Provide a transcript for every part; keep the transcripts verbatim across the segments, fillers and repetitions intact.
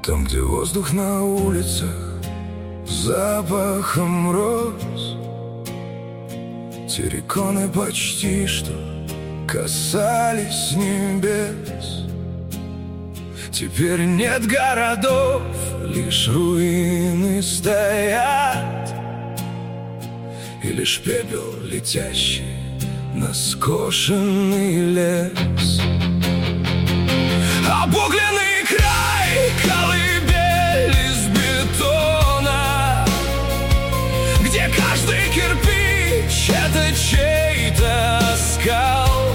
Там, где воздух на улицах запахом роз, терриконы почти что касались небес. Теперь нет городов, лишь руины стоят, и лишь пепел, летящий на скошенный лес. Обугленный край, колыбель из бетона, где каждый кирпич — это чей-то оскал.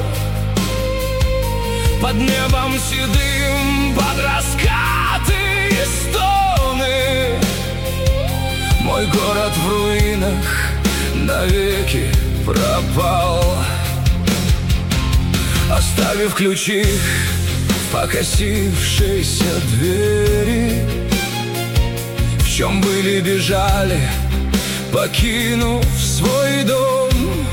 Под небом седым, под раскаты и стоны, мой город в руинах навеки пропал, оставив ключи в покосившейся двери. В чем были, бежали, покинув свой дом.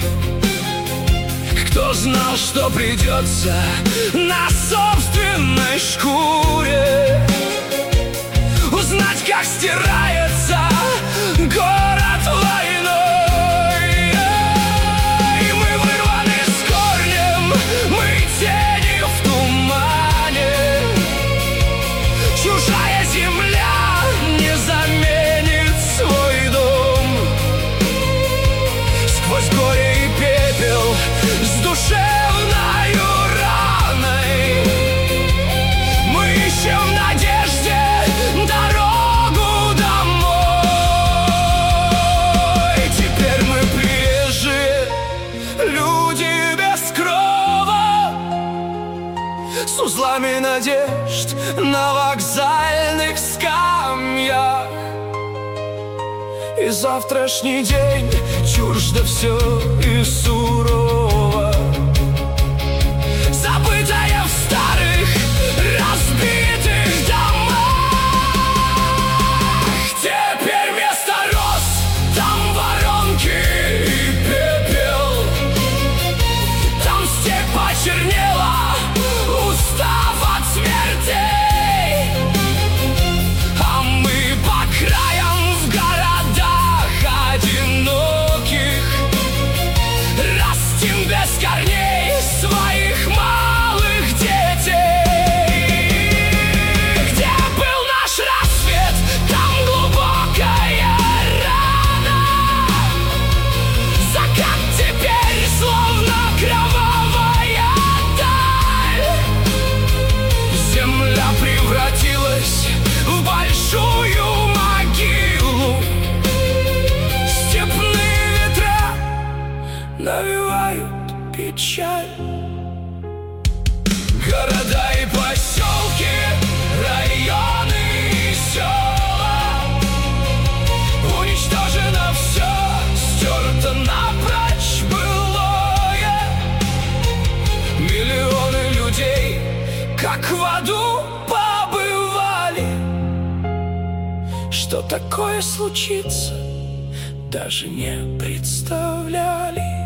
Кто знал, что придется на собственной шкуре узнать, как стирается город войной. И мы вырваны с корнем, мы тени в тумане. Чужая земля не заменит свой дом. Сквозь горе и пепел, с душевною раной, мы ищем в надежде дорогу домой. Теперь мы приезжие, люди без крова, с узлами надежд на вокзальных скамьях. И завтрашний день чуждо все и сурово, забытое в старых разбитых домах. Теперь вместо роз там воронки и пепел, там степь почернела, устав от смертей. А мы по краям в городах одиноких растим без корней своих малых детей. Где был наш рассвет, там глубокая рана. Закат теперь словно кровавая даль. Земля превратилась в большую могилу. Степные ветра навевают печаль. Города и поселки, районы и села, уничтожено все, стерто напрочь былое. Миллионы людей как в аду побывали. Что такое случится, даже не представляли.